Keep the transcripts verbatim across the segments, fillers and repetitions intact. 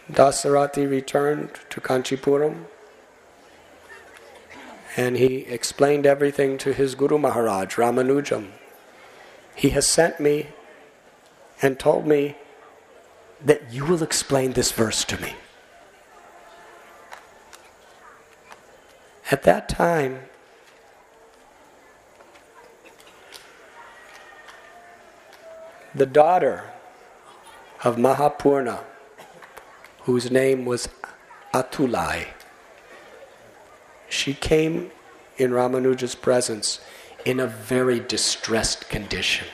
Dasarati returned to Kanchipuram, and he explained everything to his Guru Maharaj, Ramanujam. He has sent me and told me that you will explain this verse to me. At that time, the daughter of Mahapurna, whose name was Atulai, she came in Ramanuja's presence in a very distressed condition.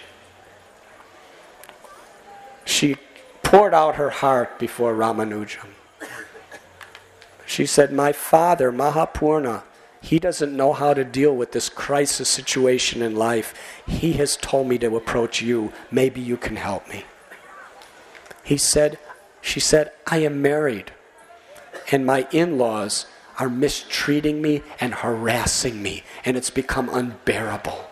She poured out her heart before Ramanujam. She said, my father, Mahapurna, he doesn't know how to deal with this crisis situation in life. He has told me to approach you. Maybe you can help me. He said, she said, I am married, and my in-laws are mistreating me and harassing me, and it's become unbearable.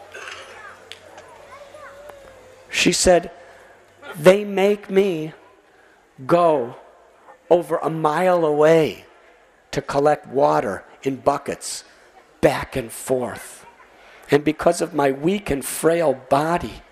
She said, they make me go over a mile away to collect water in buckets, back and forth. And because of my weak and frail body,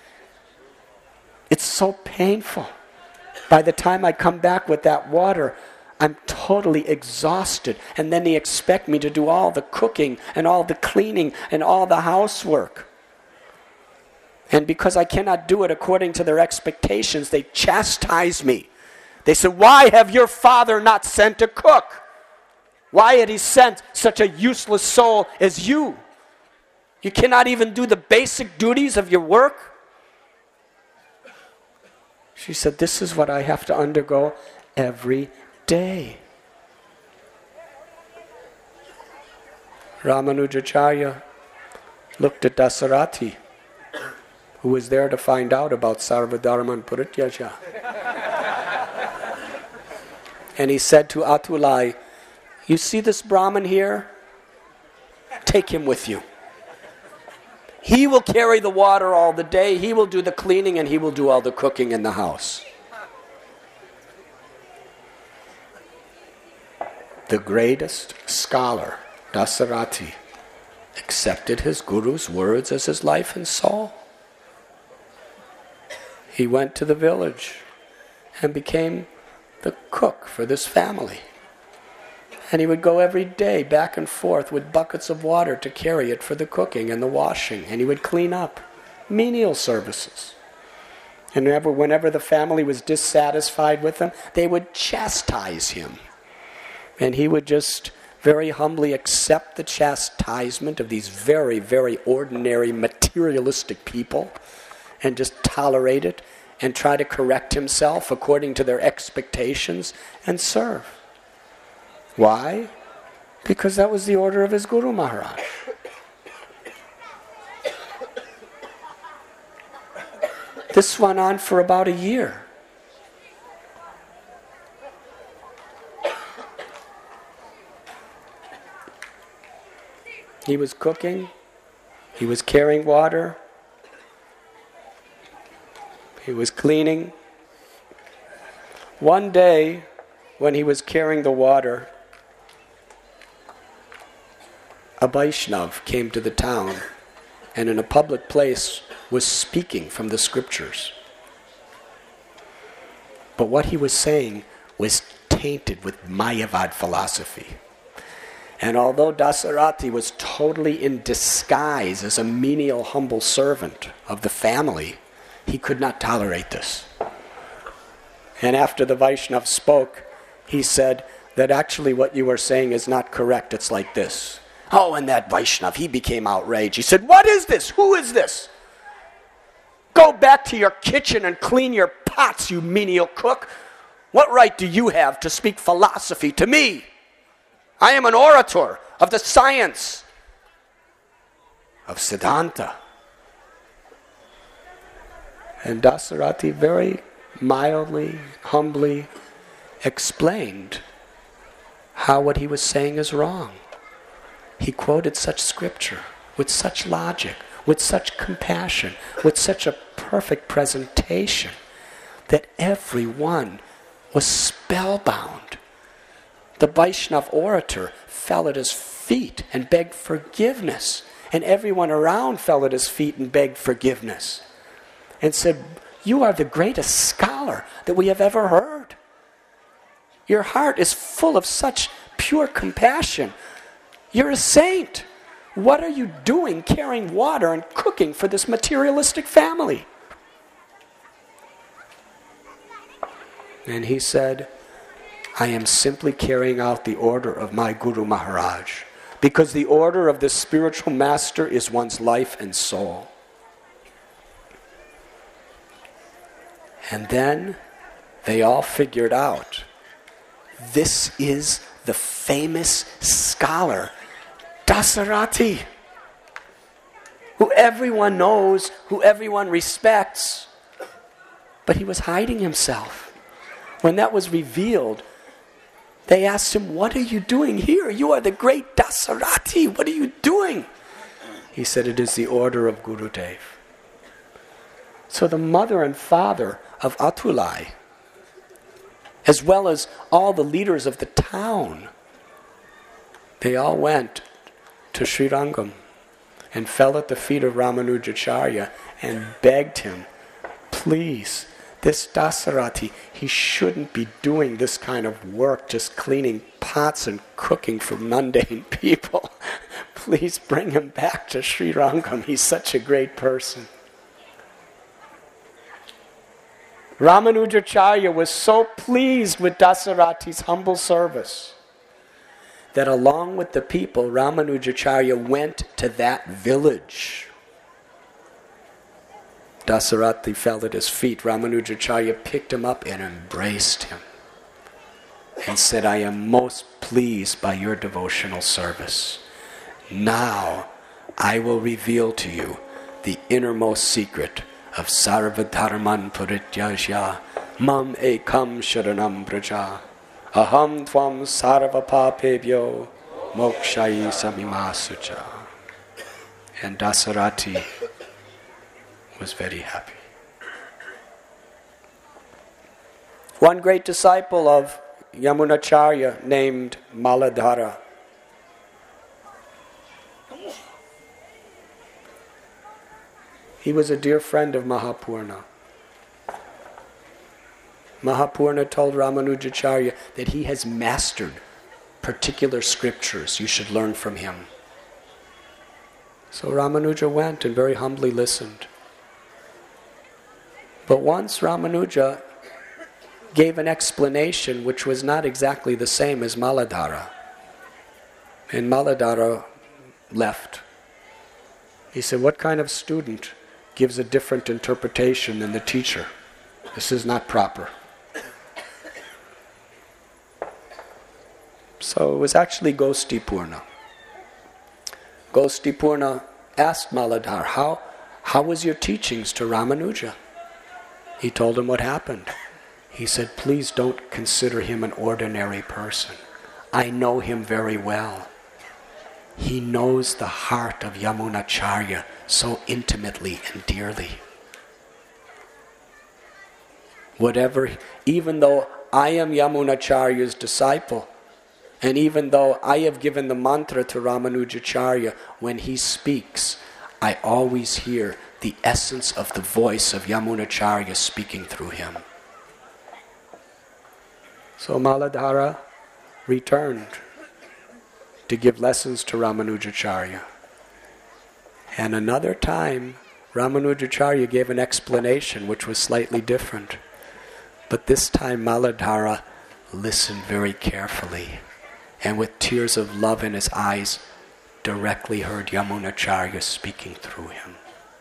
it's so painful. By the time I come back with that water, I'm totally exhausted. And then they expect me to do all the cooking and all the cleaning and all the housework. And because I cannot do it according to their expectations, they chastise me. They say, why have your father not sent a cook? Why had he sent such a useless soul as you? You cannot even do the basic duties of your work? She said, this is what I have to undergo every day. Ramanujacharya looked at Dasarati, who was there to find out about Sarvadharman Parityaja. And he said to Atulai, you see this Brahmin here? Take him with you. He will carry the water all the day, he will do the cleaning, and he will do all the cooking in the house. The greatest scholar, Dasarati, accepted his guru's words as his life and soul. He went to the village and became the cook for this family. And he would go every day back and forth with buckets of water to carry it for the cooking and the washing. And he would clean up. Menial services. And whenever, whenever the family was dissatisfied with him, they would chastise him. And he would just very humbly accept the chastisement of these very, very ordinary materialistic people and just tolerate it and try to correct himself according to their expectations and serve. Why? Because that was the order of his Guru Maharaj. This went on for about a year. He was cooking, he was carrying water, he was cleaning. One day, when he was carrying the water, a Vaishnav came to the town and in a public place was speaking from the scriptures. But what he was saying was tainted with Mayavad philosophy. And although Dasarati was totally in disguise as a menial, humble servant of the family, he could not tolerate this. And after the Vaishnav spoke, he said that actually what you are saying is not correct. It's like this. Oh, and that Vaishnav, he became outraged. He said, what is this? Who is this? Go back to your kitchen and clean your pots, you menial cook. What right do you have to speak philosophy to me? I am an orator of the science of Siddhanta. And Dasarati very mildly, humbly explained how what he was saying is wrong. He quoted such scripture with such logic, with such compassion, with such a perfect presentation that everyone was spellbound. The Vaishnav orator fell at his feet and begged forgiveness. And everyone around fell at his feet and begged forgiveness. And said, "You are the greatest scholar that we have ever heard. Your heart is full of such pure compassion. You're a saint. What are you doing carrying water and cooking for this materialistic family?" And he said, "I am simply carrying out the order of my Guru Maharaj, because the order of the spiritual master is one's life and soul." And then they all figured out, this is the famous scholar, Dasarathi, who everyone knows, who everyone respects. But he was hiding himself. When that was revealed, they asked him, "What are you doing here? You are the great Dasarathi. What are you doing?" He said, "It is the order of Gurudev." So the mother and father of Atulai, as well as all the leaders of the town, they all went to Srirangam and fell at the feet of Ramanujacharya and begged him, "Please, this Dasarathi, he shouldn't be doing this kind of work, just cleaning pots and cooking for mundane people. Please bring him back to Srirangam. He's such a great person." Ramanujacharya was so pleased with Dasarathi's humble service that along with the people, Ramanujacharya went to that village. Dasarathi fell at his feet. Ramanujacharya picked him up and embraced him and said, "I am most pleased by your devotional service. Now I will reveal to you the innermost secret of Sarva Dharman Parityajya Mam Ekam Sharanam Braja Aham Tvam Sarva Papebhyo Mokshayi Samimasucha." And Dasarathi was very happy. One great disciple of Yamunacharya named Maladhara, he was a dear friend of Mahapurna. Mahapurna told Ramanujacharya that he has mastered particular scriptures. You should learn from him. So Ramanuja went and very humbly listened. But once Ramanuja gave an explanation which was not exactly the same as Maladhara. And Maladhara left. He said, "What kind of student gives a different interpretation than the teacher? This is not proper." So it was actually Gostipurna. Gostipurna asked Maladhara, how, how was your teachings to Ramanuja? He told him what happened. He said, "Please don't consider him an ordinary person. I know him very well. He knows the heart of Yamunacharya so intimately and dearly. Whatever, even though I am Yamunacharya's disciple, and even though I have given the mantra to Ramanujacharya, when he speaks, I always hear the essence of the voice of Yamunacharya speaking through him." So Maladhara returned to give lessons to Ramanujacharya. And another time, Ramanujacharya gave an explanation which was slightly different. But this time Maladhara listened very carefully, and with tears of love in his eyes, directly heard Yamunacharya speaking through him.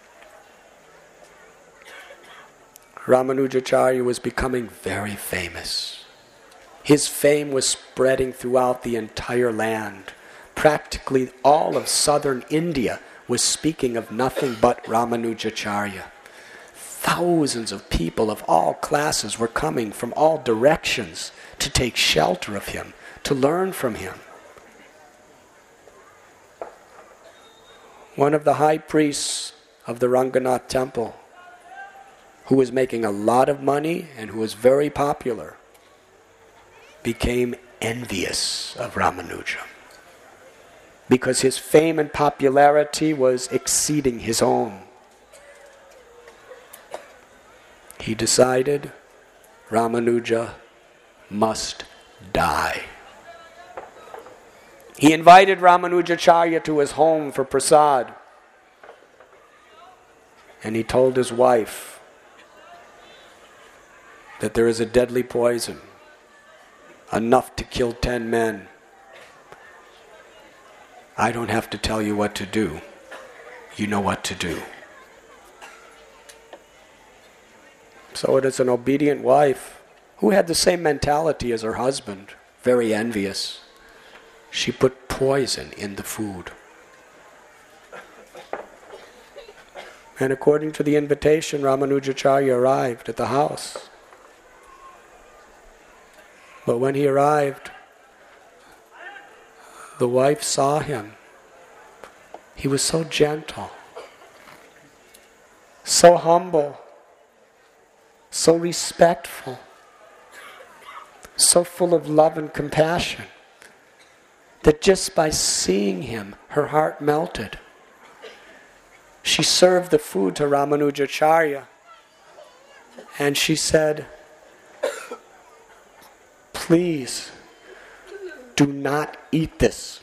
Ramanujacharya was becoming very famous. His fame was spreading throughout the entire land. Practically all of southern India was speaking of nothing but Ramanujacharya. Thousands of people of all classes were coming from all directions to take shelter of him, to learn from him. One of the high priests of the Ranganath temple, who was making a lot of money and who was very popular, became envious of Ramanuja because his fame and popularity was exceeding his own. He decided Ramanuja must die. He invited Ramanujacharya to his home for prasad. And he told his wife that there is a deadly poison, enough to kill ten men. I don't have to tell you what to do. You know what to do. So it is an obedient wife who had the same mentality as her husband, very envious. She put poison in the food. And according to the invitation, Ramanujacharya arrived at the house. But when he arrived, the wife saw him. He was so gentle, so humble, so respectful, so full of love and compassion, that just by seeing him, her heart melted. She served the food to Ramanujacharya, and she said, "Please, do not eat this."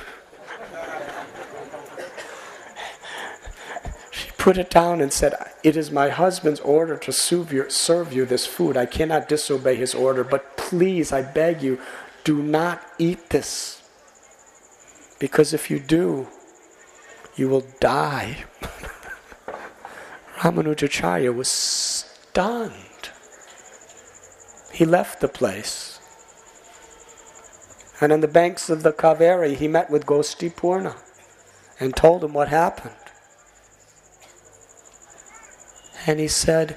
She put it down and said, "It is my husband's order to serve you, serve you this food. I cannot disobey his order, but please, I beg you, do not eat this. Because if you do, you will die." Ramanujacharya was stunned. He left the place. And on the banks of the Kaveri, he met with Gostipurna and told him what happened. And he said,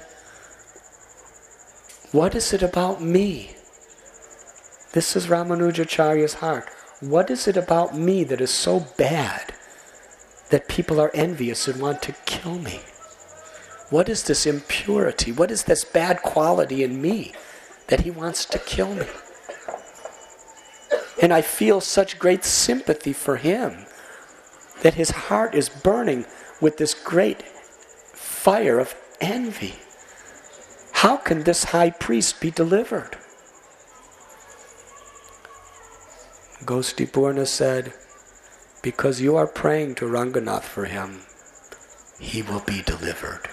"What is it about me?" This is Ramanujacharya's heart. What is it about me that is so bad that people are envious and want to kill me? What is this impurity? What is this bad quality in me that he wants to kill me? And I feel such great sympathy for him that his heart is burning with this great fire of envy. How can this high priest be delivered? Gostipurna said, "Because you are praying to Ranganath for him, he will be delivered."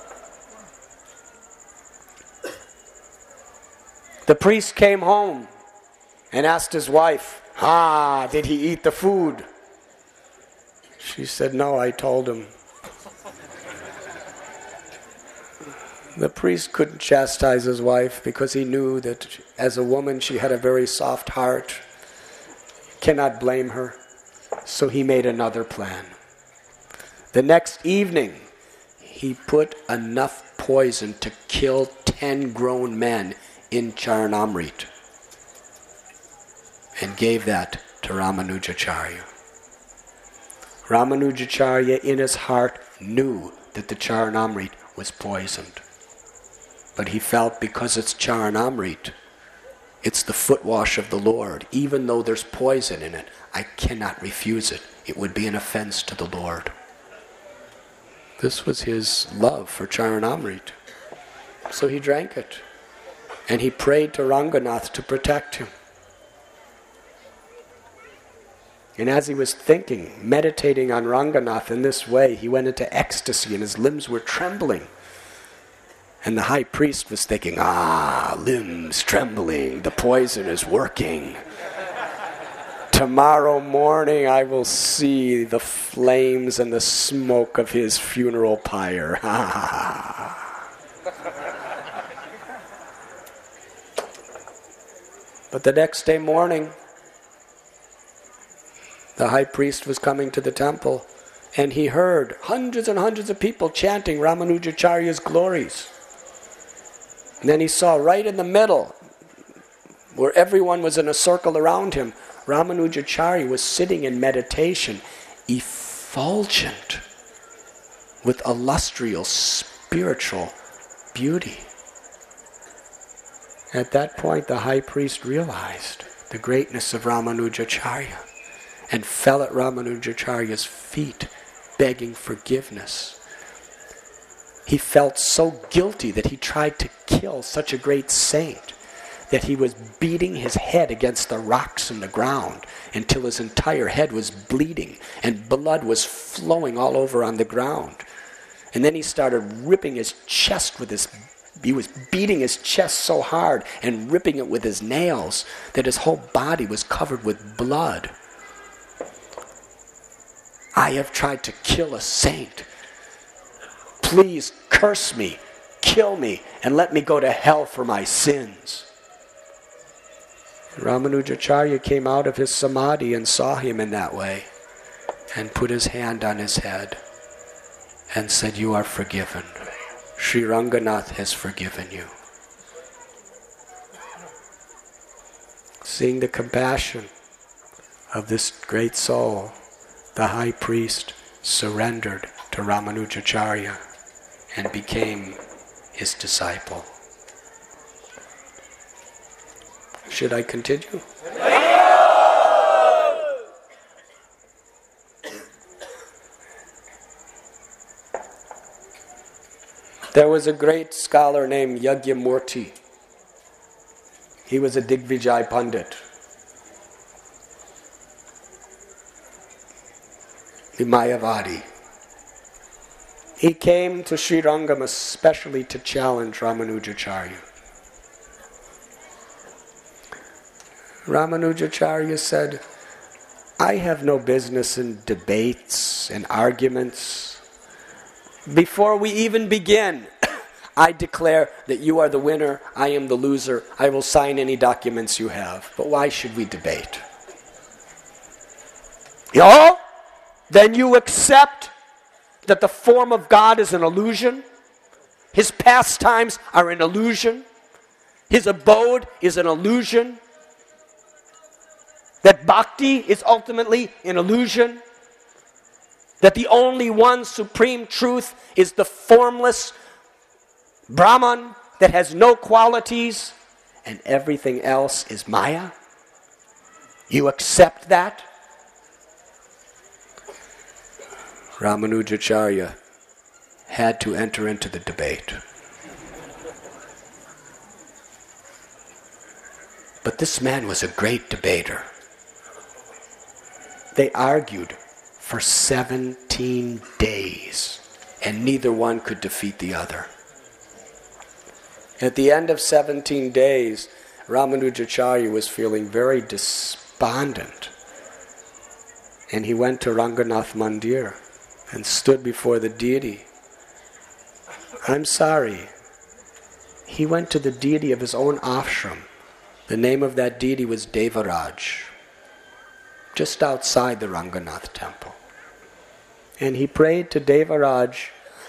The priest came home and asked his wife, "Ah, did he eat the food?" She said, "No, I told him." The priest couldn't chastise his wife because he knew that as a woman she had a very soft heart. Cannot blame her. So he made another plan. The next evening, he put enough poison to kill ten grown men in Charanamrit and gave that to Ramanujacharya. Ramanujacharya in his heart knew that the Charanamrit was poisoned. But he felt because it's Charanamrit, it's the foot wash of the Lord. Even though there's poison in it, I cannot refuse it. It would be an offense to the Lord. This was his love for Charanamrit. So he drank it. And he prayed to Ranganath to protect him. And as he was thinking, meditating on Ranganath in this way, he went into ecstasy and his limbs were trembling. And the high priest was thinking, "Ah, limbs trembling, the poison is working. Tomorrow morning I will see the flames and the smoke of his funeral pyre." But the next day morning, the high priest was coming to the temple, and he heard hundreds and hundreds of people chanting Ramanujacharya's glories. And then he saw right in the middle, where everyone was in a circle around him, Ramanujacharya was sitting in meditation, effulgent with illustrious spiritual beauty. At that point, the high priest realized the greatness of Ramanujacharya and fell at Ramanujacharya's feet, begging forgiveness. He felt so guilty that he tried to kill such a great saint that he was beating his head against the rocks in the ground until his entire head was bleeding and blood was flowing all over on the ground. And then he started ripping his chest with his, he was beating his chest so hard and ripping it with his nails that his whole body was covered with blood. I have tried to kill a saint. Please curse me, kill me, and let me go to hell for my sins. Ramanujacharya came out of his samadhi and saw him in that way and put his hand on his head and said, "You are forgiven. Sri Ranganath has forgiven you." Seeing the compassion of this great soul, the high priest surrendered to Ramanujacharya and became his disciple. Should I continue? There was a great scholar named Yagyamurti. He was a Digvijay Pandit. The Mayavadi. He came to Sri Rangam especially to challenge Ramanujacharya. Ramanujacharya said, "I have no business in debates and arguments. Before we even begin, I declare that you are the winner, I am the loser. I will sign any documents you have. But why should we debate?" Oh, then you accept that the form of God is an illusion? His pastimes are an illusion? His abode is an illusion? That bhakti is ultimately an illusion? That the only one supreme truth is the formless Brahman that has no qualities and everything else is Maya? You accept that? Ramanujacharya had to enter into the debate. But this man was a great debater. They argued for seventeen days, and neither one could defeat the other. At the end of seventeen days, Ramanujacharya was feeling very despondent. And he went to Ranganath Mandir and stood before the deity. I'm sorry. He went to the deity of his own ashram. The name of that deity was Devaraj, just outside the Ranganath temple. And he prayed to Devaraj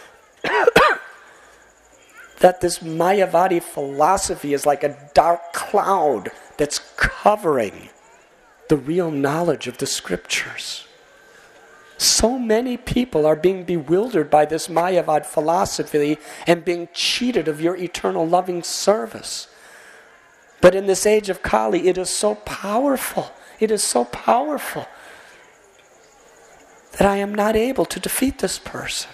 that this Mayavadi philosophy is like a dark cloud that's covering the real knowledge of the scriptures. So many people are being bewildered by this Mayavad philosophy and being cheated of your eternal loving service. But in this age of Kali, it is so powerful. It is so powerful that I am not able to defeat this person.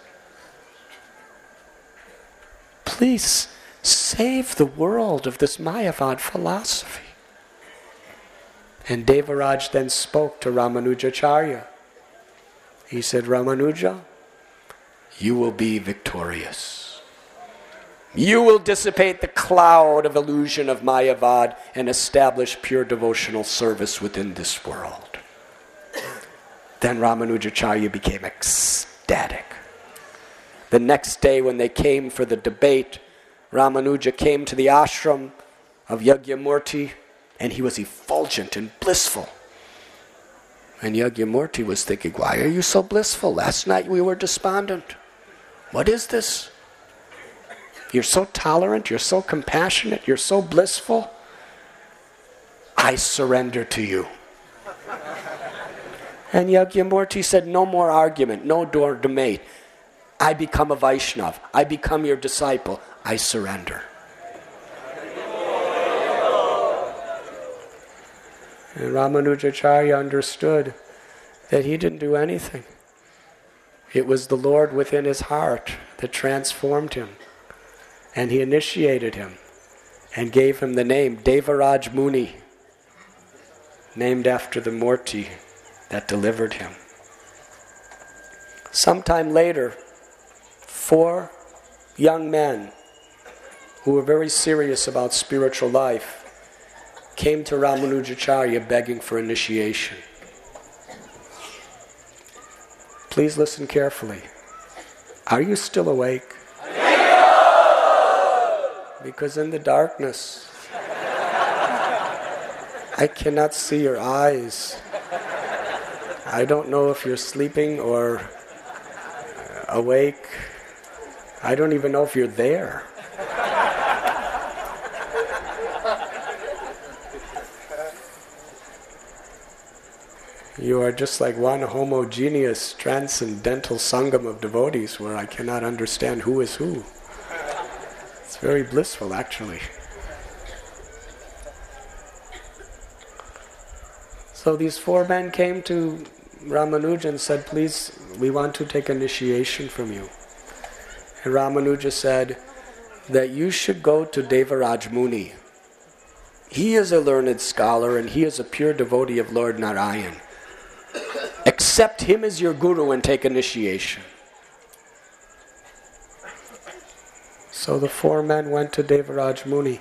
Please save the world of this Mayavad philosophy. And Devaraj then spoke to Ramanujacharya. He said, Ramanuja, you will be victorious. You will dissipate the cloud of illusion of Mayavad and establish pure devotional service within this world. Then Ramanujacharya became ecstatic. The next day when they came for the debate, Ramanuja came to the ashram of Yagyamurti and he was effulgent and blissful. And Yagyamurti was thinking, why are you so blissful? Last night we were despondent. What is this? You're so tolerant, you're so compassionate, you're so blissful. I surrender to you. And Yagyamurti said, no more argument, no more debate. I become a Vaishnav. I become your disciple. I surrender. And Ramanujacharya understood that he didn't do anything. It was the Lord within his heart that transformed him. And he initiated him and gave him the name Devaraj Muni, named after the Murti that delivered him. Sometime later, four young men who were very serious about spiritual life came to Ramanujacharya begging for initiation. Please listen carefully. Are you still awake? Because in the darkness, I cannot see your eyes. I don't know if you're sleeping or awake. I don't even know if you're there. You are just like one homogeneous, transcendental sangam of devotees where I cannot understand who is who. It's very blissful, actually. So these four men came to Ramanuja and said, please, we want to take initiation from you. And Ramanuja said that you should go to Devaraj Muni. He is a learned scholar and he is a pure devotee of Lord Narayan. Accept him as your guru and take initiation. So the four men went to Devaraj Muni.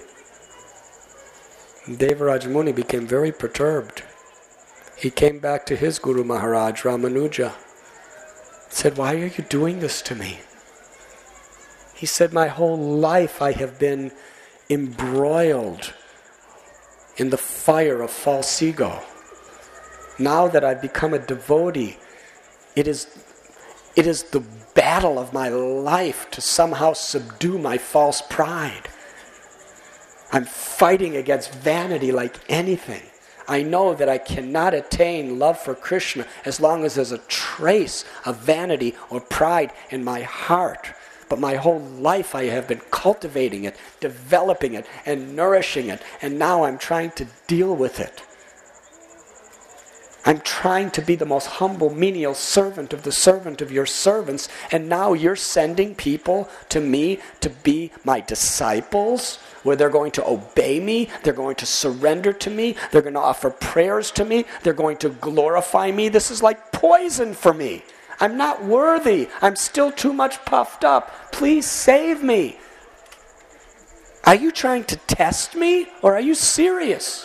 Devaraj Muni became very perturbed. He came back to his Guru Maharaj, Ramanuja. Said, why are you doing this to me? He said, my whole life I have been embroiled in the fire of false ego. Now that I've become a devotee, it is, it is the battle of my life to somehow subdue my false pride. I'm fighting against vanity like anything. I know that I cannot attain love for Krishna as long as there's a trace of vanity or pride in my heart. But my whole life I have been cultivating it, developing it, and nourishing it, and now I'm trying to deal with it. I'm trying to be the most humble, menial servant of the servant of your servants, and now you're sending people to me to be my disciples, where they're going to obey me, they're going to surrender to me, they're going to offer prayers to me, they're going to glorify me. This is like poison for me. I'm not worthy. I'm still too much puffed up. Please save me. Are you trying to test me, or are you serious?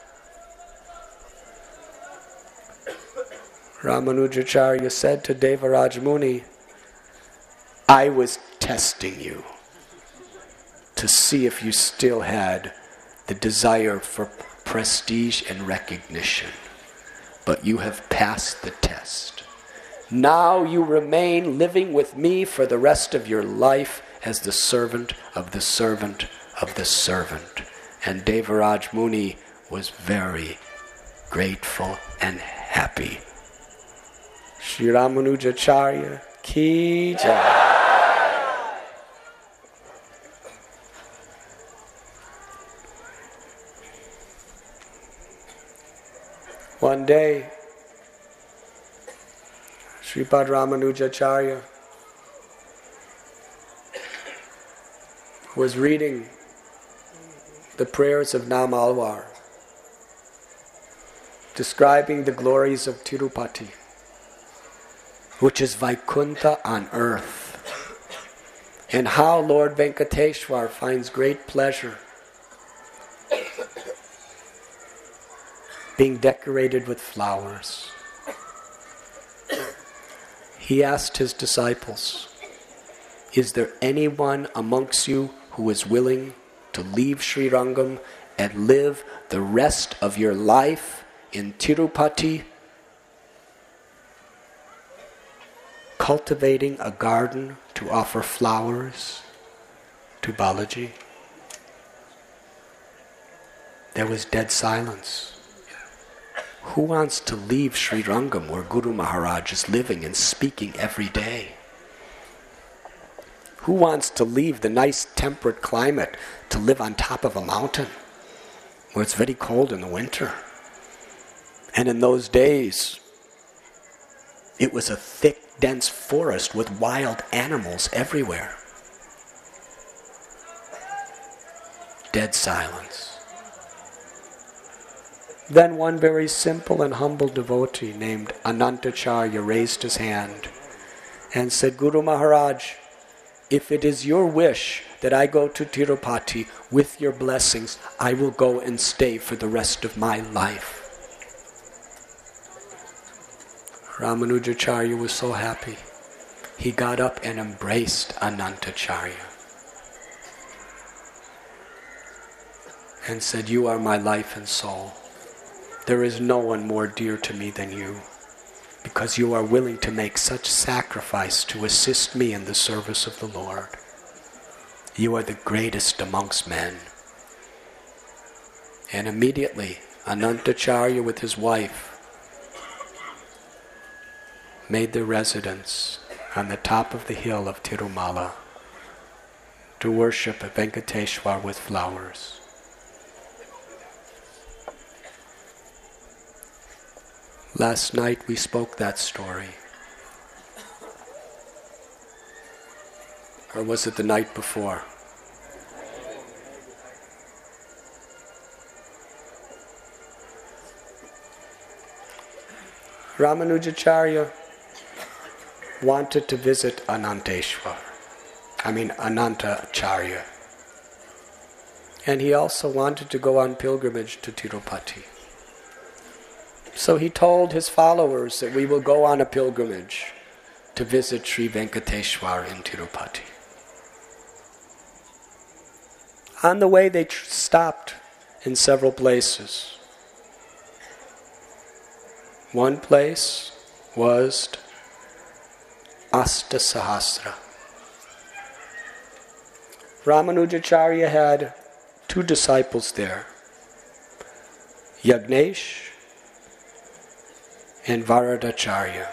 Ramanujacharya said to Devaraj Muni, I was testing you to see if you still had the desire for prestige and recognition. But you have passed the test. Now you remain living with me for the rest of your life as the servant of the servant of the servant. And Devaraj Muni was very grateful and happy. Shri Ramanujacharya ki jai. One day, Sripad Ramanujacharya was reading the prayers of Nam Alwar, describing the glories of Tirupati, which is Vaikuntha on earth, and how Lord Venkateshwar finds great pleasure being decorated with flowers. He asked his disciples, is there anyone amongst you who is willing to leave Sri Rangam and live the rest of your life in Tirupati, cultivating a garden to offer flowers to Balaji? There was dead silence. Who wants to leave Sri Rangam where Guru Maharaj is living and speaking every day? Who wants to leave the nice temperate climate to live on top of a mountain where it's very cold in the winter? And in those days, it was a thick, dense forest with wild animals everywhere. Dead silence. Then one very simple and humble devotee named Anantacharya raised his hand and said, Guru Maharaj, if it is your wish that I go to Tirupati with your blessings, I will go and stay for the rest of my life. Ramanujacharya was so happy. He got up and embraced Anantacharya and said, you are my life and soul. There is no one more dear to me than you, because you are willing to make such sacrifice to assist me in the service of the Lord. You are the greatest amongst men. And immediately, Anantacharya with his wife made their residence on the top of the hill of Tirumala to worship Venkateshwar with flowers. Last night we spoke that story. Or was it the night before? Ramanujacharya wanted to visit Ananteshwar. I mean Anantacharya. And he also wanted to go on pilgrimage to Tirupati. So he told his followers that we will go on a pilgrimage to visit Sri Venkateshwar in Tirupati. On the way they tr- stopped in several places. One place was Astasahasra. Ramanujacharya had two disciples there, Yagnesh and Varadacharya.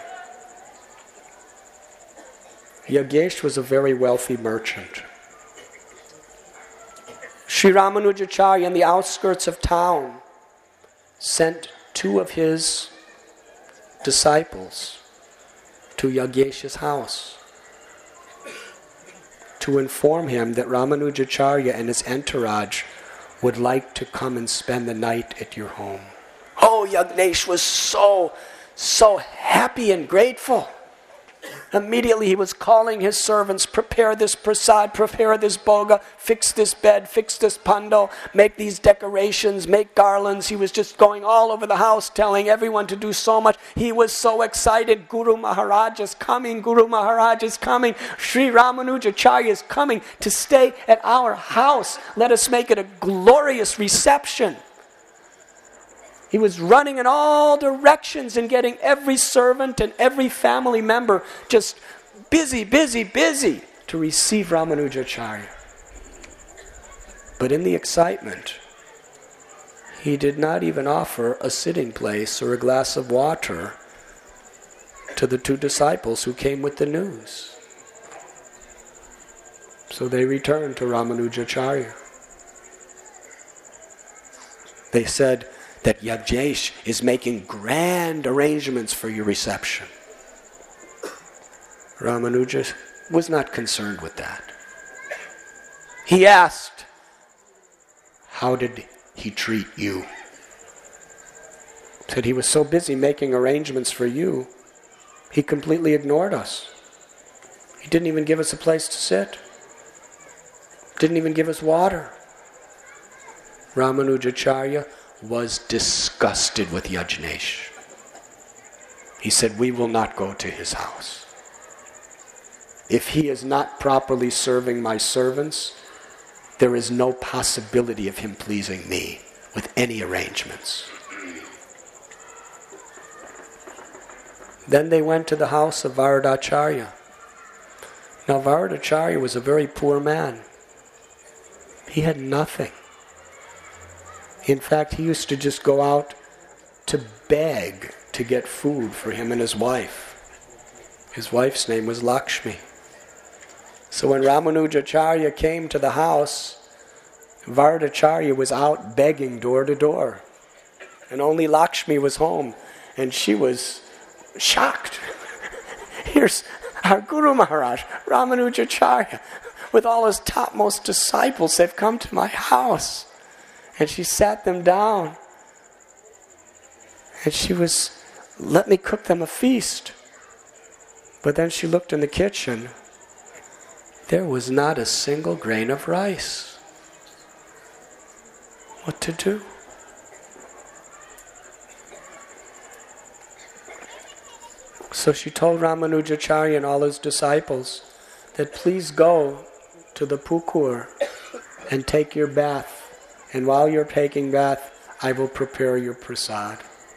Yagnesh was a very wealthy merchant. Sri Ramanujacharya, in the outskirts of town, sent two of his disciples to Yagnesh's house to inform him that Ramanujacharya and his entourage would like to come and spend the night at your home. Oh, Yagnesh was so, so happy and grateful. Immediately he was calling his servants, prepare this prasad, prepare this boga, fix this bed, fix this pandal, make these decorations, make garlands. He was just going all over the house telling everyone to do so much. He was so excited. Guru Maharaj is coming, Guru Maharaj is coming. Sri Ramanujacharya is coming to stay at our house. Let us make it a glorious reception. He was running in all directions and getting every servant and every family member just busy, busy, busy to receive Ramanujacharya. But in the excitement, he did not even offer a sitting place or a glass of water to the two disciples who came with the news. So they returned to Ramanujacharya. They said that Yagnesh is making grand arrangements for your reception. Ramanuja was not concerned with that. He asked, how did he treat you? Said he was so busy making arrangements for you, he completely ignored us. He didn't even give us a place to sit. Didn't even give us water. Ramanujacharya was disgusted with Yagnesh. He said, we will not go to his house. If he is not properly serving my servants, there is no possibility of him pleasing me with any arrangements. Then they went to the house of Varadacharya. Now Varadacharya was a very poor man. He had nothing. In fact, he used to just go out to beg to get food for him and his wife. His wife's name was Lakshmi. So when Ramanujacharya came to the house, Varadacharya was out begging door to door. And only Lakshmi was home. And she was shocked. Here's our Guru Maharaj, Ramanujacharya, with all his topmost disciples. They've come to my house. And she sat them down. And she was, let me cook them a feast. But then she looked in the kitchen. There was not a single grain of rice. What to do? So she told Ramanujacharya and all his disciples that please go to the pukur and take your bath. And while you're taking bath, I will prepare your prasad.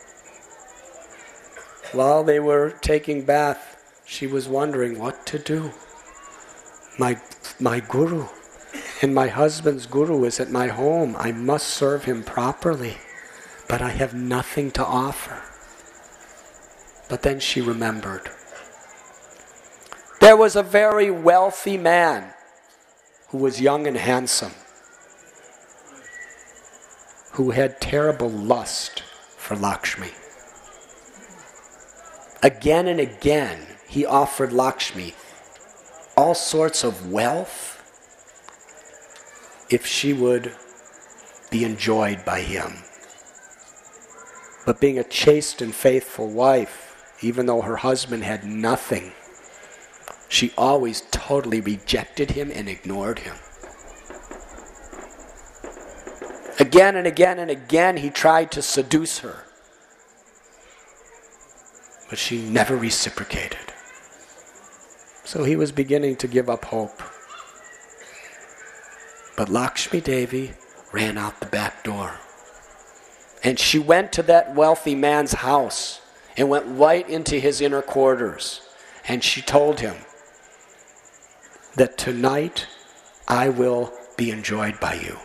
While they were taking bath, she was wondering what to do. My, my guru and my husband's guru is at my home. I must serve him properly, but I have nothing to offer. But then she remembered. There was a very wealthy man who was young and handsome, who had terrible lust for Lakshmi. Again and again, he offered Lakshmi all sorts of wealth if she would be enjoyed by him. But being a chaste and faithful wife, even though her husband had nothing, she always totally rejected him and ignored him. Again and again and again, he tried to seduce her. But she never reciprocated. So he was beginning to give up hope. But Lakshmi Devi ran out the back door. And she went to that wealthy man's house and went right into his inner quarters. And she told him that tonight I will be enjoyed by you.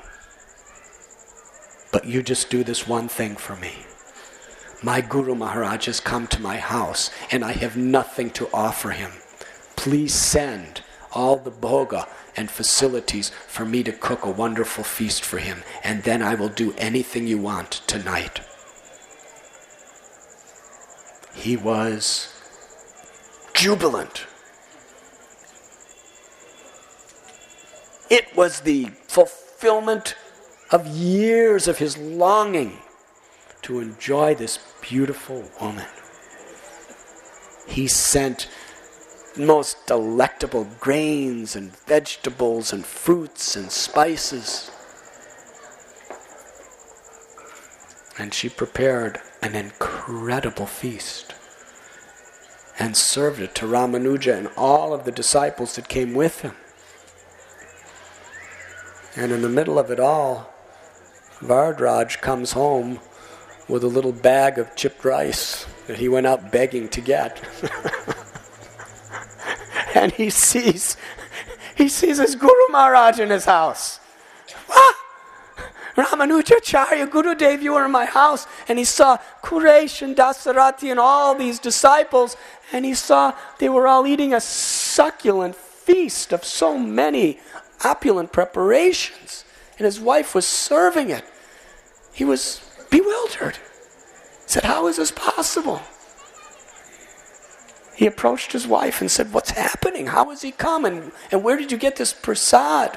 But you just do this one thing for me. My Guru Maharaj has come to my house and I have nothing to offer him. Please send all the bhoga and facilities for me to cook a wonderful feast for him, and then I will do anything you want tonight. He was jubilant. It was the fulfillment of years of his longing to enjoy this beautiful woman. He sent most delectable grains and vegetables and fruits and spices. And she prepared an incredible feast and served it to Ramanuja and all of the disciples that came with him. And in the middle of it all, Vardraj comes home with a little bag of chipped rice that he went out begging to get. And he sees, he sees his Guru Maharaj in his house. Ah! Ramanujacharya, Gurudev, you were in my house. And he saw Kuresh and Dasarati and all these disciples. And he saw they were all eating a succulent feast of so many opulent preparations. And his wife was serving it. He was bewildered. He said, how is this possible? He approached his wife and said, what's happening? How has he come? And, and where did you get this prasad?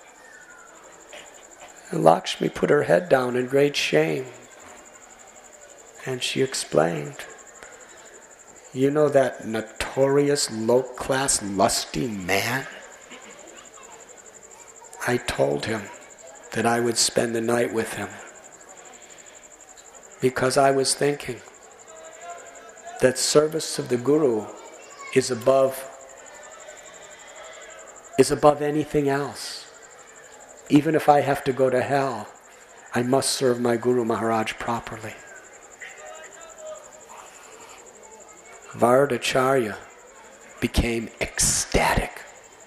And Lakshmi put her head down in great shame. And she explained, you know that notorious low-class lusty man? I told him that I would spend the night with him because I was thinking that service of the Guru is above is above anything else. Even if I have to go to hell, I must serve my Guru Maharaj properly. Vardacharya became ecstatic.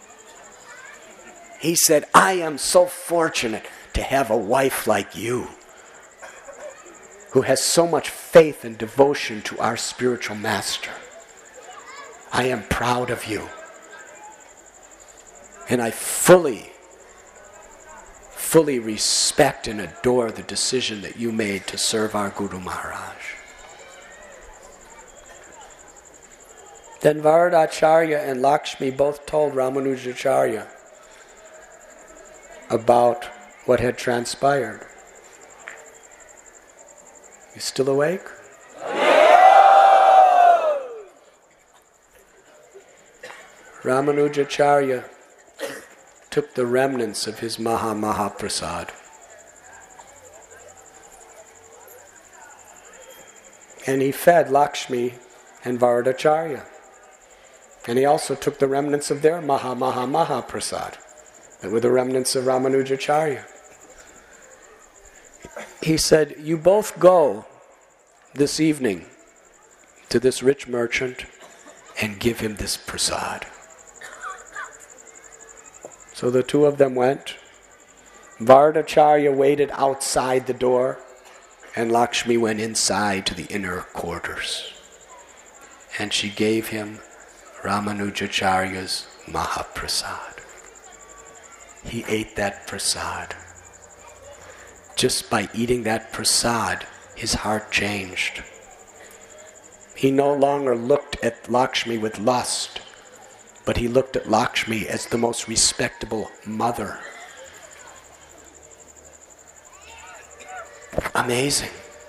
He said, I am so fortunate to have a wife like you, who has so much faith and devotion to our spiritual master. I am proud of you. And I fully, fully respect and adore the decision that you made to serve our Guru Maharaj. Then Varadacharya and Lakshmi both told Ramanujacharya about what had transpired. You still awake? Ramanujacharya took the remnants of his Maha Maha Prasad and he fed Lakshmi and Varadacharya. And he also took the remnants of their Maha Maha Maha Prasad that were the remnants of Ramanujacharya. He said, you both go this evening to this rich merchant and give him this prasad. So the two of them went. Varadacharya waited outside the door and Lakshmi went inside to the inner quarters. And she gave him Ramanujacharya's Mahaprasad. He ate that prasad. Just by eating that prasad, his heart changed. He no longer looked at Lakshmi with lust, but he looked at Lakshmi as the most respectable mother. Amazing.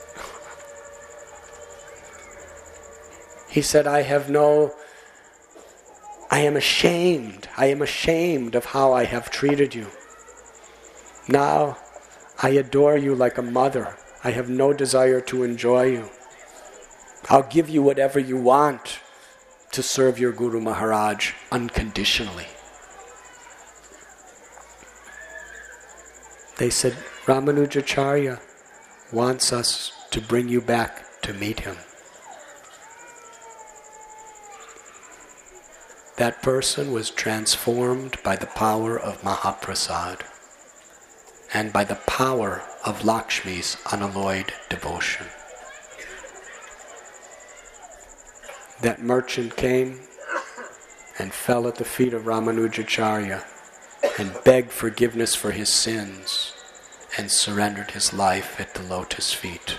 He said, I have no, I am ashamed. I am ashamed of how I have treated you. Now, I adore you like a mother. I have no desire to enjoy you. I'll give you whatever you want to serve your Guru Maharaj unconditionally. They said, Ramanujacharya wants us to bring you back to meet him. That person was transformed by the power of Mahaprasad and by the power of Lakshmi's unalloyed devotion. That merchant came and fell at the feet of Ramanujacharya and begged forgiveness for his sins and surrendered his life at the lotus feet.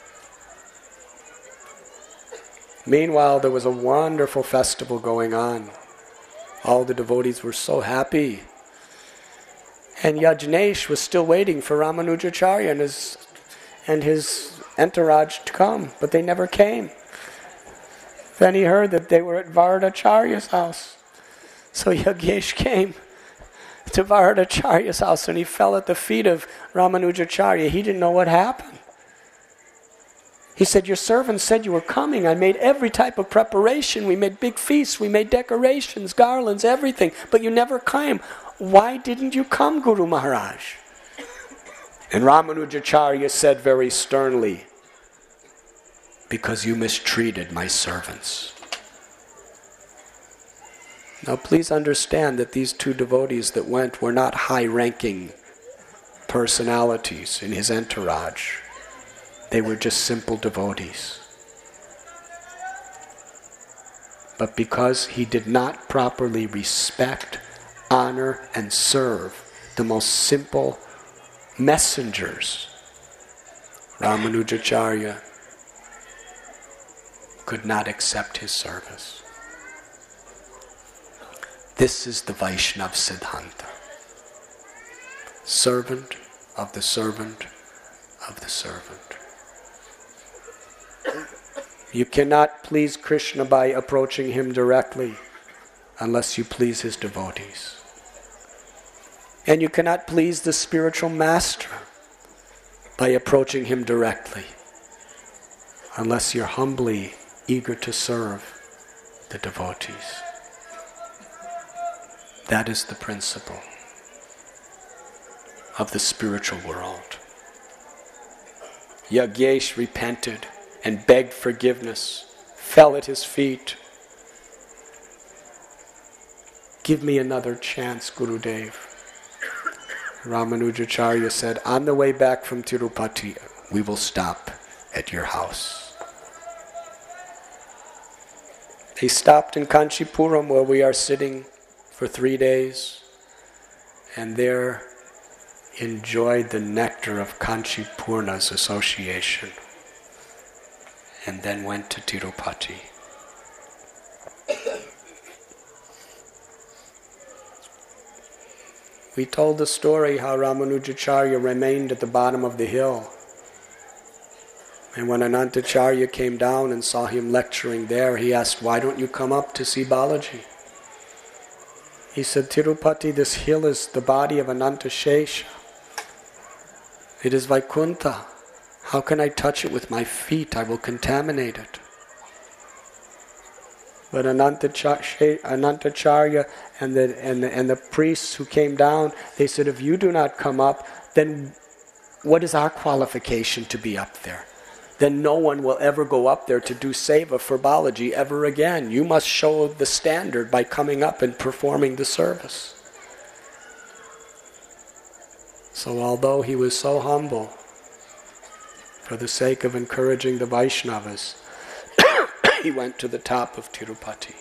Meanwhile, there was a wonderful festival going on. All the devotees were so happy. And Yajnesh was still waiting for Ramanujacharya and his, and his entourage to come, but they never came. Then he heard that they were at Varadacharya's house. So Yajnesh came to Varadacharya's house and he fell at the feet of Ramanujacharya. He didn't know what happened. He said, your servant said you were coming. I made every type of preparation. We made big feasts. We made decorations, garlands, everything. But you never came. Why didn't you come, Guru Maharaj? And Ramanujacharya said very sternly, because you mistreated my servants. Now please understand that these two devotees that went were not high-ranking personalities in his entourage. They were just simple devotees. But because he did not properly respect, honor, and serve the most simple messengers, Ramanujacharya could not accept his service. This is the Vaishnava Siddhanta. Servant of the servant of the servant. You cannot please Krishna by approaching him directly unless you please his devotees. And you cannot please the spiritual master by approaching him directly unless you're humbly eager to serve the devotees. That is the principle of the spiritual world. Yajnesh repented and begged forgiveness, fell at his feet. Give me another chance, Gurudev. Ramanujacharya said, on the way back from Tirupati, we will stop at your house. They stopped in Kanchipuram, where we are sitting for three days. And there enjoyed the nectar of Kanchipurna's association, and then went to Tirupati. We told the story how Ramanujacharya remained at the bottom of the hill. And when Anantacharya came down and saw him lecturing there, he asked, "Why don't you come up to see Balaji?" He said, "Tirupati, this hill is the body of Anantashesha. It is Vaikuntha. How can I touch it with my feet? I will contaminate it." But Anantacharya, Anantacharya and the, and, the, and the priests who came down, they said, "If you do not come up, then what is our qualification to be up there? Then no one will ever go up there to do seva for Balaji ever again. You must show the standard by coming up and performing the service." So although he was so humble, for the sake of encouraging the Vaishnavas, he went to the top of Tirupati.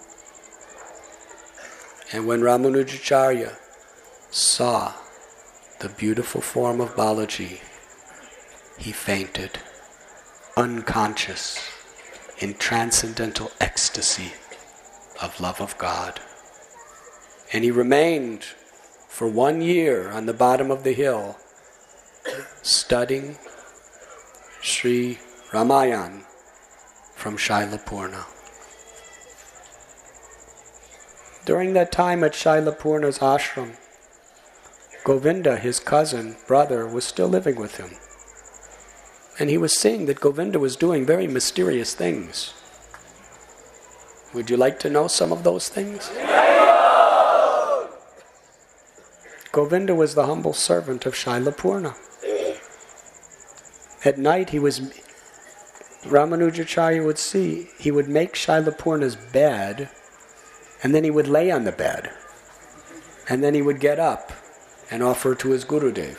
And when Ramanujacharya saw the beautiful form of Balaji, he fainted, unconscious, in transcendental ecstasy of love of God. And he remained for one year on the bottom of the hill, studying Sri Ramayana from Shailapurna. During that time at Shailapurna's ashram, Govinda, his cousin, brother, was still living with him. And he was seeing that Govinda was doing very mysterious things. Would you like to know some of those things? Govinda was the humble servant of Shailapurna. At night he was, Ramanujacharya would see, he would make Shailapurna's bed, and then he would lay on the bed. And then he would get up and offer to his Gurudev.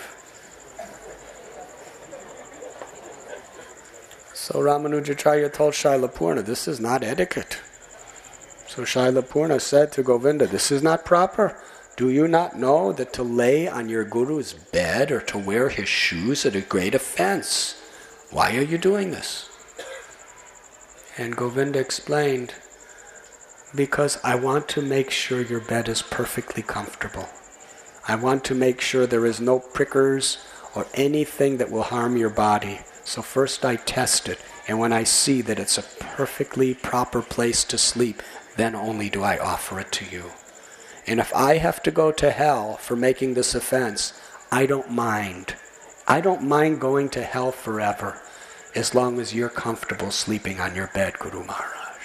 So Ramanujacharya told Shailapurna, "This is not etiquette." So Shailapurna said to Govinda, "This is not proper. Do you not know that to lay on your Guru's bed or to wear his shoes is a great offense? Why are you doing this?" And Govinda explained, "Because I want to make sure your bed is perfectly comfortable. I want to make sure there is no prickers or anything that will harm your body. So first I test it, and when I see that it's a perfectly proper place to sleep, then only do I offer it to you. And if I have to go to hell for making this offense, I don't mind. I don't mind going to hell forever, as long as you're comfortable sleeping on your bed, Guru Maharaj."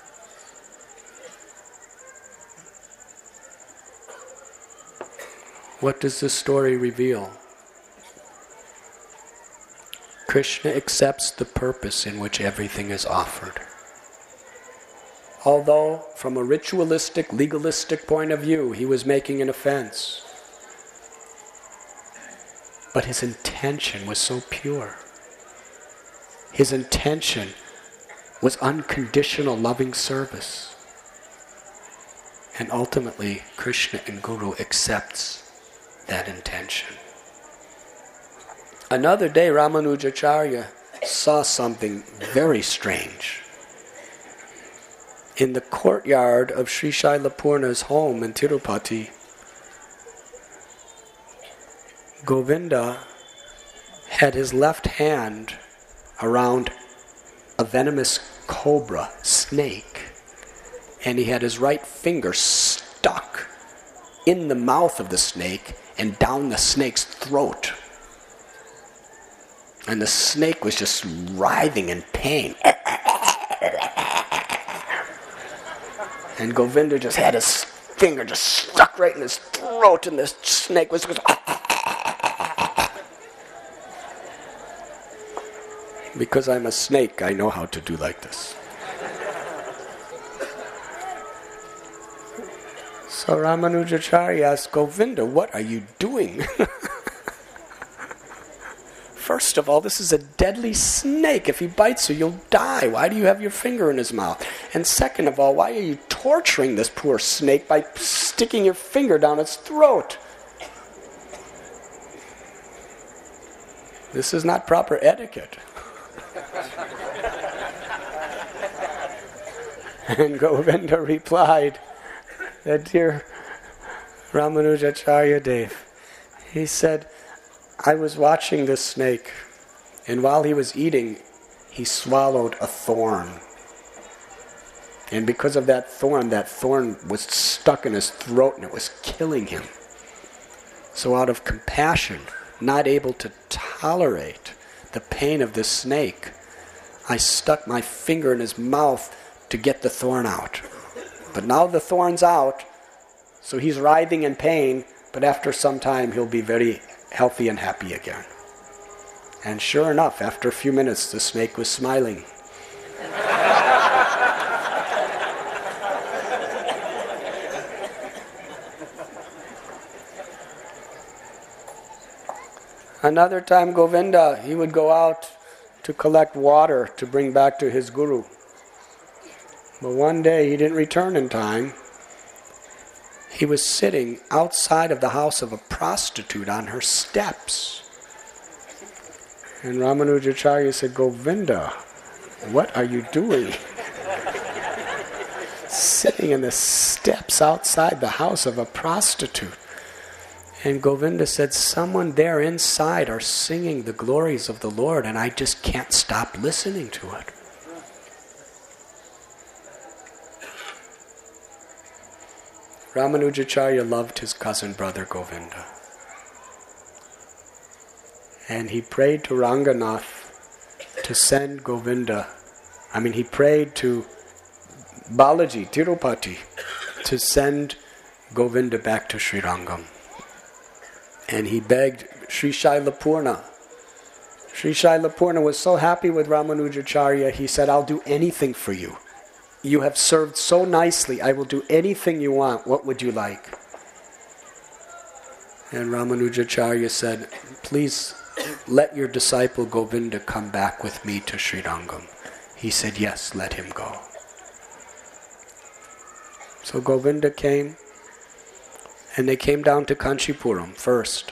What does this story reveal? Krishna accepts the purpose in which everything is offered. Although, from a ritualistic, legalistic point of view, he was making an offense. But his intention was so pure. His intention was unconditional loving service. And ultimately, Krishna and Guru accepts that intention. Another day, Ramanujacharya saw something very strange. In the courtyard of Sri Shailapurna's home in Tirupati, Govinda had his left hand around a venomous cobra, snake, and he had his right finger stuck in the mouth of the snake and down the snake's throat. And the snake was just writhing in pain. And Govinda just had his finger just stuck right in his throat, and the snake was just... Because I'm a snake, I know how to do like this. So Ramanujacharya asked Govinda, "What are you doing?" First of all, this is a deadly snake. If he bites you, you'll die. Why do you have your finger in his mouth? And second of all, why are you torturing this poor snake by sticking your finger down its throat? This is not proper etiquette. And Govinda replied that, dear Ramanujacharya Dev, he said, I was watching this snake, and while he was eating, he swallowed a thorn. And because of that thorn, that thorn was stuck in his throat and it was killing him. So out of compassion, not able to tolerate the pain of this snake, I stuck my finger in his mouth to get the thorn out. But now the thorn's out, so he's writhing in pain, but after some time he'll be very healthy and happy again. And sure enough, after a few minutes, the snake was smiling. Another time, Govinda, he would go out to collect water to bring back to his guru. But one day he didn't return in time. He was sitting outside of the house of a prostitute on her steps. And Ramanujacharya said, Govinda, what are you doing? Sitting in the steps outside the house of a prostitute. And Govinda said, someone there inside are singing the glories of the Lord, and I just can't stop listening to it. Ramanujacharya loved his cousin brother Govinda. And he prayed to Ranganath to send Govinda, I mean he prayed to Balaji, Tirupati, to send Govinda back to Srirangam. And he begged Sri Shailapurna. Sri Shailapurna was so happy with Ramanujacharya, he said, I'll do anything for you. You have served so nicely, I will do anything you want. What would you like? And Ramanujacharya said, please let your disciple Govinda come back with me to Srirangam. He said, yes, let him go. So Govinda came, and they came down to Kanchipuram first.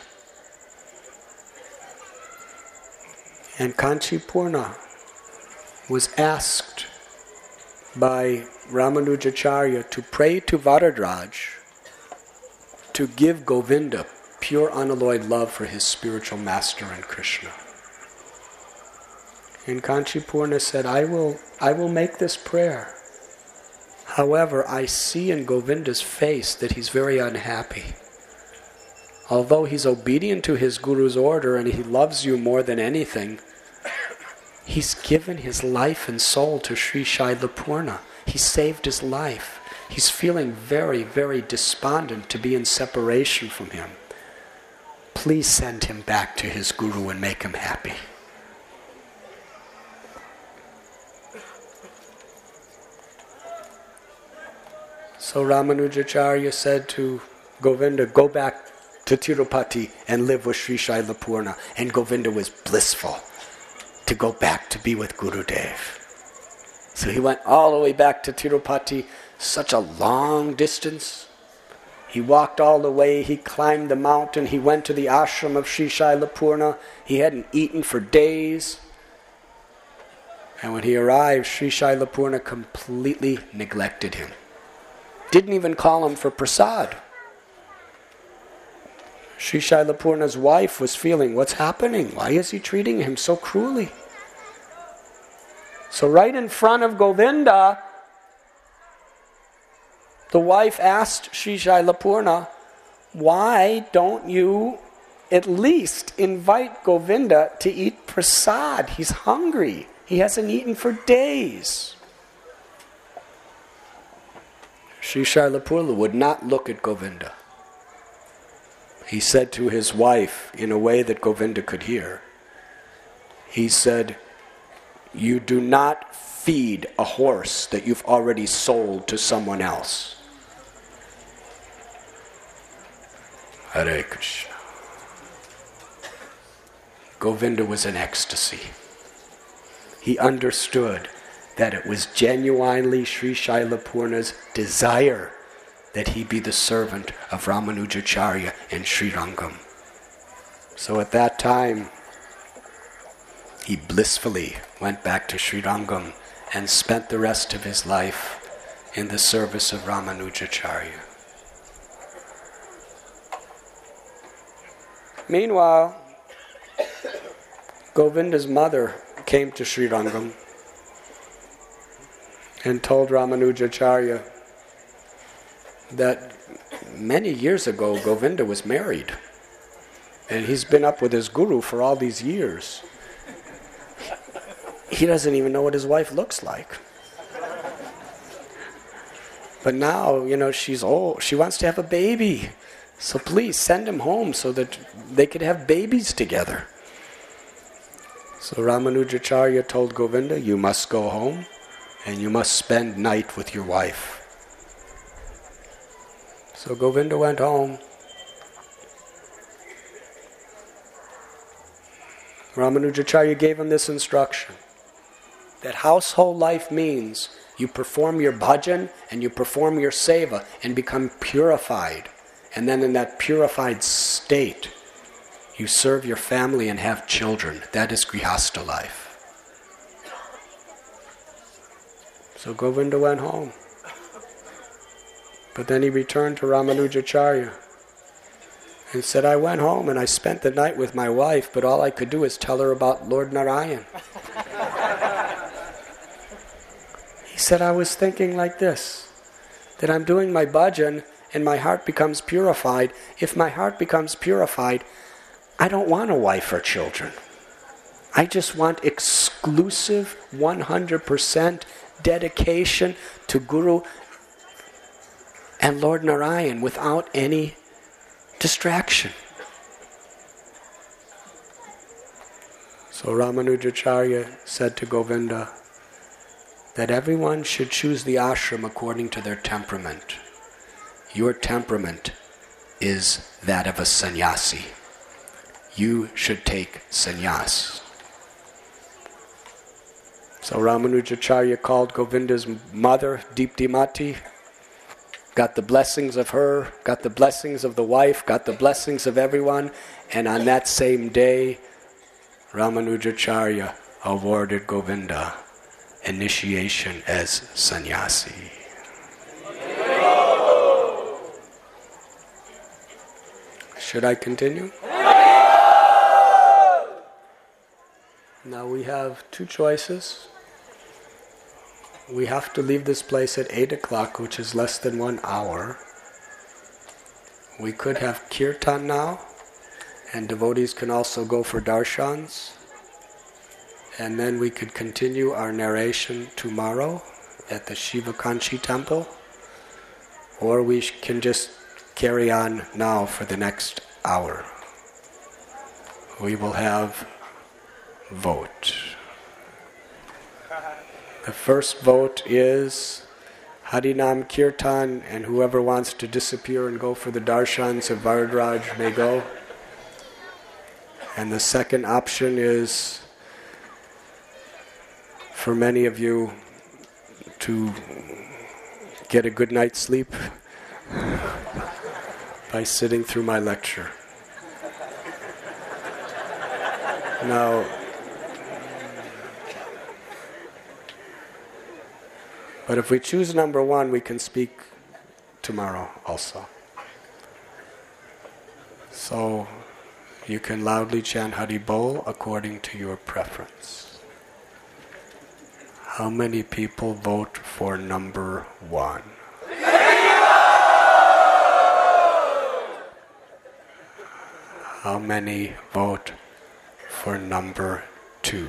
And Kanchipurna was asked by Ramanujacharya to pray to Varadraj to give Govinda pure unalloyed love for his spiritual master and Krishna. And Kanchipurna said, I will, I will make this prayer. However, I see in Govinda's face that he's very unhappy. Although he's obedient to his guru's order and he loves you more than anything, he's given his life and soul to Sri Shailapurna. He saved his life. He's feeling very, very despondent to be in separation from him. Please send him back to his guru and make him happy. So Ramanujacharya said to Govinda, go back to Tirupati and live with Sri Shailapurna. And Govinda was blissful to go back to be with Gurudev. So he went all the way back to Tirupati, such a long distance. He walked all the way, he climbed the mountain, he went to the ashram of Sri Shailapurna. He hadn't eaten for days. And when he arrived, Sri Shailapurna completely neglected him. Didn't even call him for prasad. Sri Shailapurna's wife was feeling, what's happening? Why is he treating him so cruelly? So right in front of Govinda, the wife asked Sri Shailapurna, why don't you at least invite Govinda to eat prasad? He's hungry. He hasn't eaten for days. Sri Shailapurna would not look at Govinda. He said to his wife, in a way that Govinda could hear, he said, you do not feed a horse that you've already sold to someone else. Hare Krishna. Govinda was in ecstasy. He understood that it was genuinely Sri Shailapurna's desire that he be the servant of Ramanujacharya in Srirangam. So at that time, he blissfully went back to Srirangam and spent the rest of his life in the service of Ramanujacharya. Meanwhile, Govinda's mother came to Srirangam and told Ramanujacharya that many years ago Govinda was married and he's been up with his guru for all these years. He doesn't even know what his wife looks like. But now, you know, she's old. She wants to have a baby. So please send him home so that they could have babies together. So Ramanujacharya told Govinda, you must go home and you must spend night with your wife. So Govinda went home. Ramanujacharya gave him this instruction, that household life means you perform your bhajan and you perform your seva and become purified. And then in that purified state, you serve your family and have children. That is grihastha life. So Govinda went home. But then he returned to Ramanujacharya and said, I went home and I spent the night with my wife, but all I could do is tell her about Lord Narayan. He said, I was thinking like this, that I'm doing my bhajan and my heart becomes purified. If my heart becomes purified, I don't want a wife or children. I just want exclusive one hundred percent dedication to Guru and Lord Narayan without any distraction. So Ramanujacharya said to Govinda that everyone should choose the ashram according to their temperament. Your temperament is that of a sannyasi. You should take sannyas. So Ramanujacharya called Govinda's mother, Diptimati, got the blessings of her, got the blessings of the wife, got the blessings of everyone, and on that same day, Ramanujacharya awarded Govinda initiation as sannyasi. Should I continue? Now we have two choices. We have to leave this place at eight o'clock, which is less than one hour. We could have kirtan now, and devotees can also go for darshans. And then we could continue our narration tomorrow at the Shiva Kanchi temple. Or we can just carry on now for the next hour. We will have vote. The first vote is Harinam Kirtan, and whoever wants to disappear and go for the darshans of Varadraj may go. And the second option is for many of you to get a good night's sleep by sitting through my lecture. Now, but if we choose number one, we can speak tomorrow also. So you can loudly chant Hari Bol according to your preference. How many people vote for number one? How many vote for number two?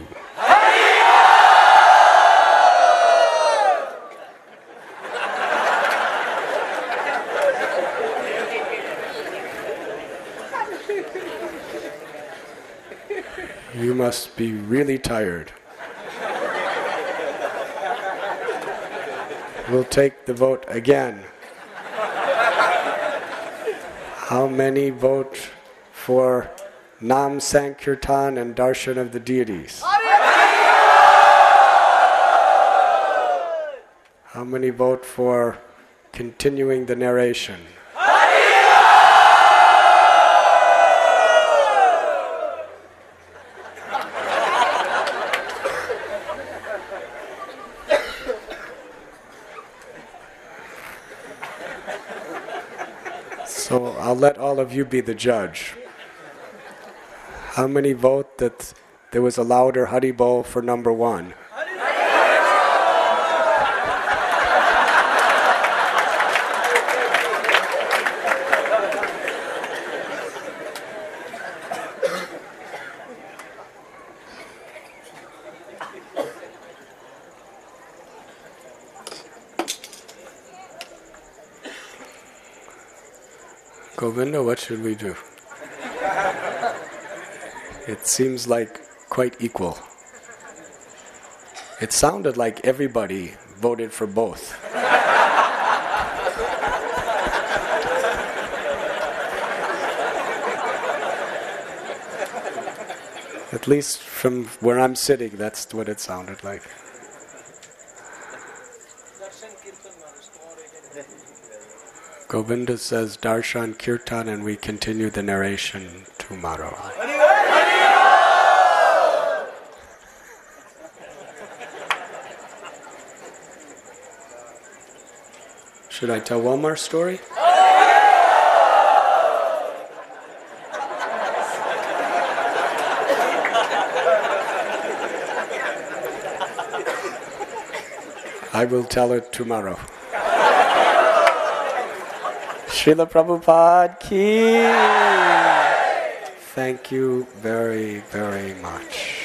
You must be really tired. We'll take the vote again. How many vote for Nam Sankirtan and Darshan of the deities? How many vote for continuing the narration? So I'll let all of you be the judge. How many vote that there was a louder Haribol for number one? Govinda, what should we do? It seems like quite equal. It sounded like everybody voted for both. At least from where I'm sitting, that's what it sounded like. Govinda says Darshan Kirtan, and we continue the narration tomorrow. Should I tell one more story? I will tell it tomorrow. Srila Prabhupada ki. Thank you very, very much.